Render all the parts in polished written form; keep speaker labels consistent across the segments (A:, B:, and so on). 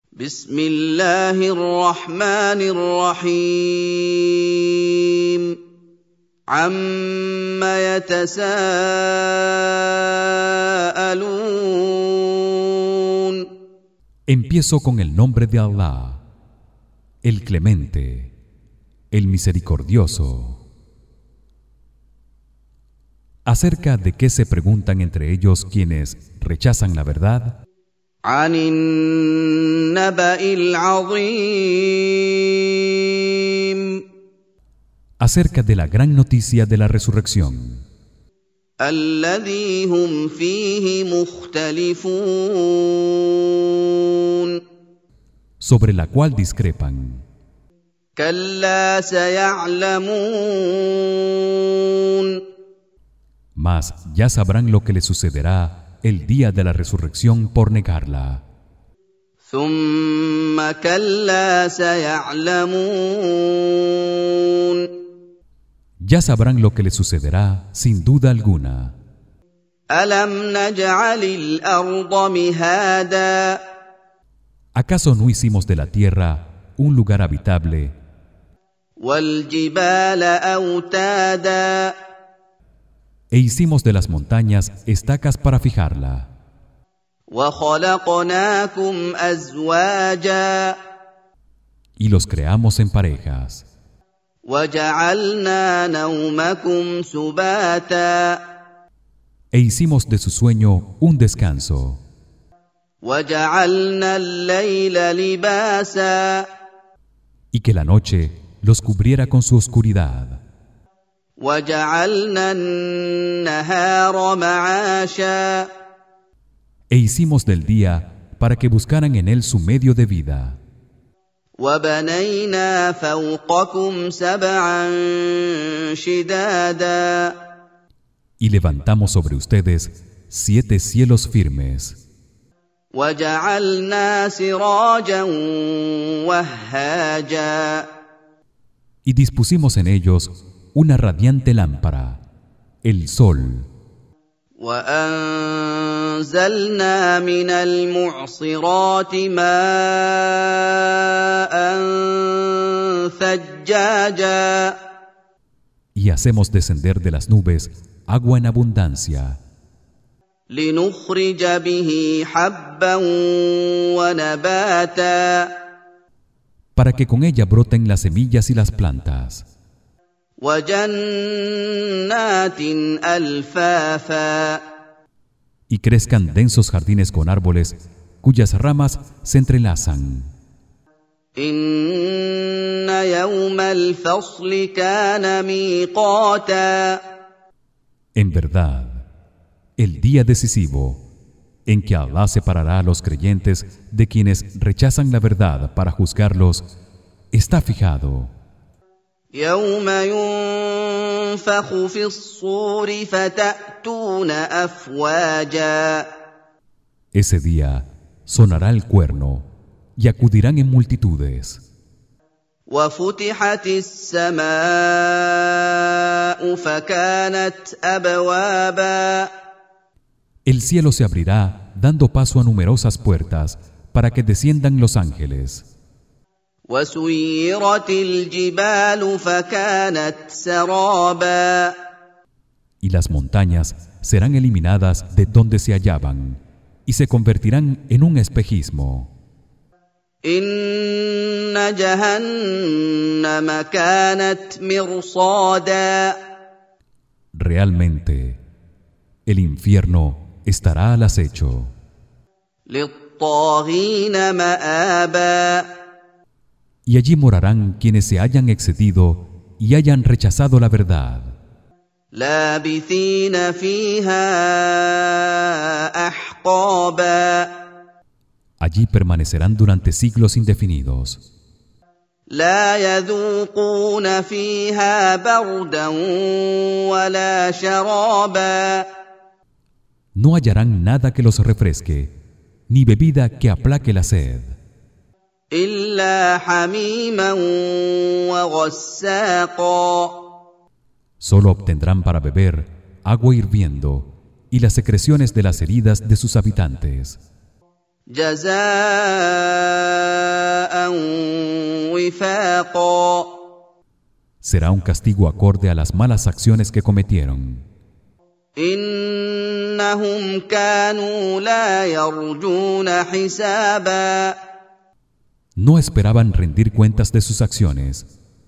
A: بسم الله الرحمن الرحيم عما يتساءلون.
B: Empiezo con el nombre de Allah, el Clemente, el Misericordioso. ¿Acerca de qué se preguntan entre ellos quienes rechazan la verdad?
A: عن النبأ العظيم
B: Acerca de la gran noticia de la resurrección,
A: الذي هم فيه مختلفون.
B: sobre la cual discrepan.
A: كلا سيعلمون.
B: Mas ya sabrán lo que les sucederá el día de la resurrección por negarla.
A: ثم كلا سيعلمون.
B: Ya sabrán lo que les sucederá sin duda alguna.
A: ألم نجعل الأرض مهادا.
B: ¿Acaso no hicimos de la tierra un lugar habitable
A: والجبال أوتادا.
B: e hicimos de las montañas estacas para fijarla?
A: وخلقناكم أزواجا.
B: Y los creamos en parejas.
A: وجعلنا نومكم سباتا.
B: E hicimos de su sueño un descanso.
A: وجعلنا الليل لباسا.
B: Y que la noche los cubriera con su oscuridad.
A: وجعلنا النهار معاشا.
B: E hicimos del día para que buscaran en él su medio de vida.
A: وبنينا فوقكم سبعا شدادا.
B: Y levantamos sobre ustedes 7 cielos firmes.
A: وجعلنا سراجا وهاجا.
B: Y dispusimos en ellos una radiante lámpara, el sol.
A: وأنزلنا من المعصرات ماء ثجاجا.
B: Y hacemos descender de las nubes agua en abundancia,
A: لنخرج به حبا ونباتا.
B: para que con ella broten las semillas y las plantas.
A: وجنات ألفافا.
B: Y crezcan densos jardines con árboles cuyas ramas se entrelazan.
A: إن يوم الفصل كان ميقاتا.
B: En verdad, el día decisivo en que Allah separará a los creyentes de quienes rechazan la verdad para juzgarlos está fijado.
A: يوم ينفخ في الصور فتأتون أفواجا.
B: Ese día sonará el cuerno y acudirán en multitudes.
A: وفتحت السماء فكانت أبوابا.
B: El cielo se abrirá dando paso a numerosas puertas para que desciendan los ángeles.
A: وسيرت الجبال فكانت سرابا.
B: Y las montañas serán eliminadas de donde se hallaban y se convertirán en un espejismo.
A: إن جهنم كانت مرصادا.
B: Realmente, el infierno estará al acecho.
A: للطاغين مآبا.
B: Y allí morarán quienes se hayan excedido y hayan rechazado la verdad.
A: لابثين فيها أحقابا.
B: Allí permanecerán durante siglos indefinidos.
A: لا يذوقون فيها بردا ولا شرابا.
B: No hallarán nada que los refresque, ni bebida que aplaque la sed.
A: إلا حميما وغساقا.
B: Solo obtendrán para beber agua hirviendo y las secreciones de las heridas de sus habitantes.
A: جزاء وفاقا
B: Será un castigo acorde a las malas acciones que cometieron.
A: إنهم كانوا لا يرجون حسابا
B: No esperaban rendir cuentas de sus acciones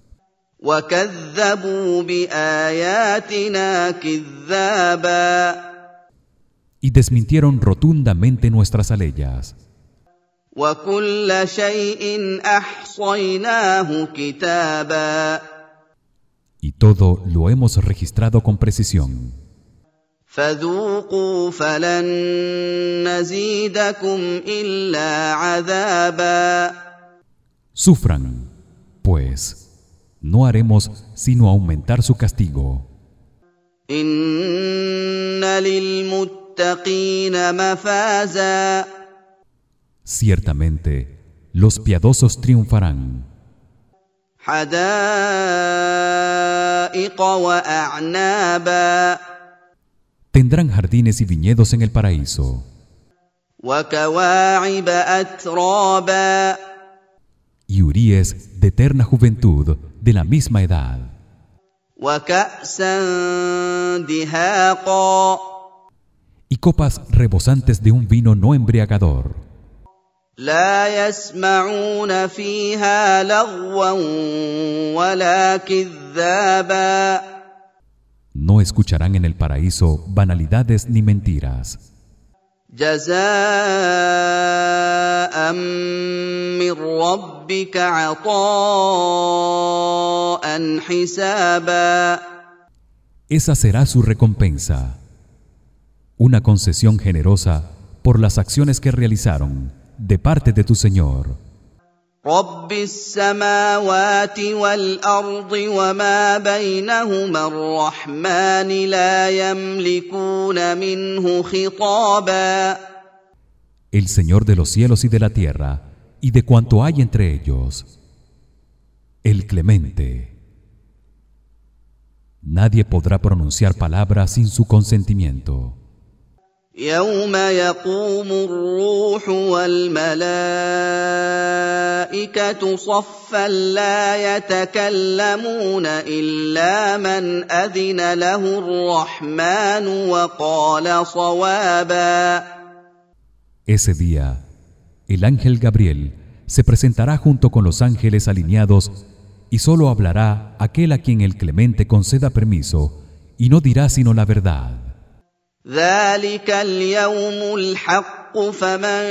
A: وكذبوا بآياتنا كذابا
B: y desmintieron rotundamente nuestras aleyas.
A: وكل شيء أحصيناه كتابا
B: Y todo lo hemos registrado con precisión.
A: فذوقوا فلن نزيدكم إلا عذابا
B: Sufran, pues no haremos sino aumentar su castigo.
A: إن للمتقين مفازا
B: Ciertamente, los piadosos triunfarán.
A: حدائق وأعنابا
B: Tendrán jardines y viñedos en el paraíso.
A: وكواعب أترابا
B: Y huríes de eterna juventud de la misma edad.
A: وكأسا دهاقا
B: Y copas rebosantes de un vino no embriagador.
A: لا يسمعون فيها لغوا ولا كذابا
B: No escucharán en el paraíso banalidades ni mentiras.
A: جزاء من ربك عطاء حسابا
B: Esa será su recompensa, una concesión generosa por las acciones que realizaron de parte de tu Señor.
A: رب السماوات والأرض وما بينهما الرحمن لا يملكون منه خطابا
B: El Señor de los cielos y de la tierra y de cuanto hay entre ellos, el Clemente. Nadie podrá pronunciar palabra sin su consentimiento.
A: يوم يقوم الروح والملائكة صفا لا يتكلمون إلا من أذن له الرحمن وقال صوابا
B: Ese día, el ángel Gabriel se presentará junto con los ángeles alineados y solo hablará aquel a quien el Clemente conceda permiso y no dirá sino la verdad.
A: ذلك اليوم الحق فمن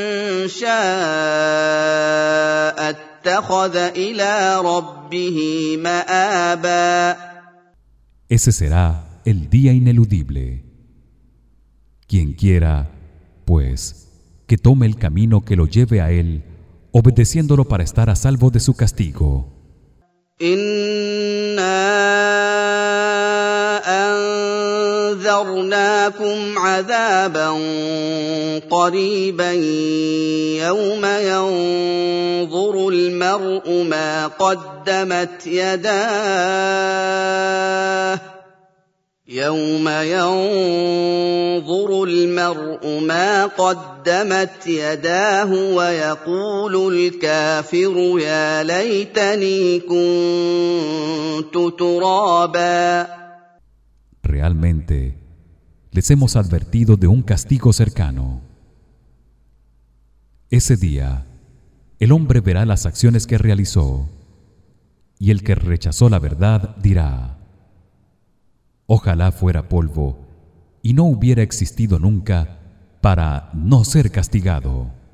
A: شاء اتخذ إلى ربه مآبا
B: Ese será el día ineludible. Quien quiera, pues, que tome el camino que lo lleve a él, obedeciéndolo para estar a salvo de su castigo.
A: أنذرناكم عذابا قريبا يوم ينظر المرء ما قدمت يداه يوم ينظر المرء ما قدمت يداه ويقول الكافر يا ليتني كنت ترابا
B: Realmente les hemos advertido de un castigo cercano. Ese día el hombre verá las acciones que realizó y el que rechazó la verdad dirá: ojalá fuera polvo y no hubiera existido nunca para no ser castigado.